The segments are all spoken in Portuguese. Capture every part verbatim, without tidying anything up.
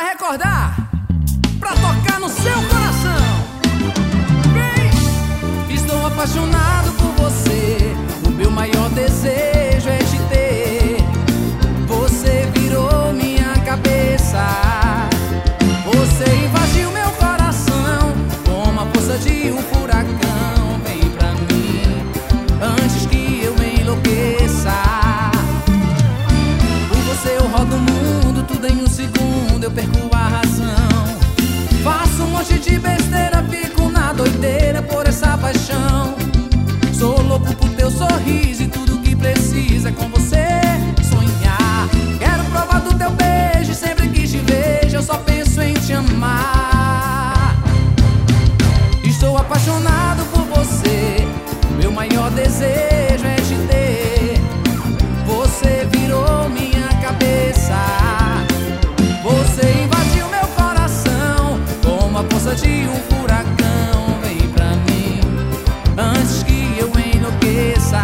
recordar, pra tocar no seu coração. Vem! Estou apaixonado por você, o meu maior desejo é te ter. Você virou minha cabeça, você invadiu meu coração com a força de um furacão. Vem pra mim antes que eu enlouqueça. Por você eu rodo o mundo, tudo em um segundo eu perco a razão. Faço um monte de besteira, fico na doideira por essa paixão. Sou louco por teu sorriso e tudo que precisa é com você sonhar. Quero provar do teu beijo, sempre que te vejo eu só penso em te amar. Estou apaixonado por você, meu maior desejo é te ter. Você virou minha cabeça, você invadiu meu coração com a força de um furacão. Vem pra mim antes que eu enlouqueça.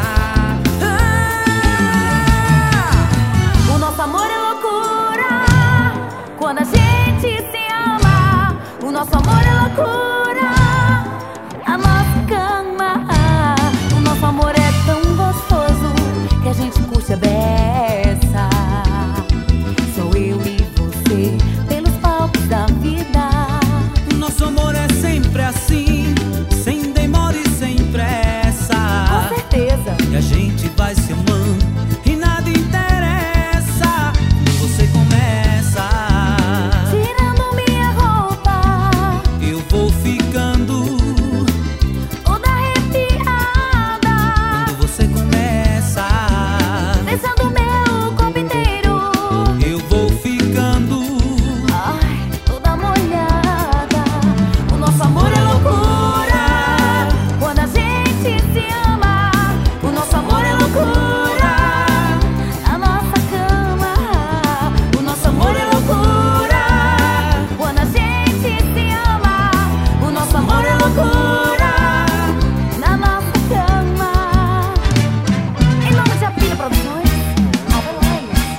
Ah! O nosso amor é loucura quando a gente se ama. O nosso amor é loucura.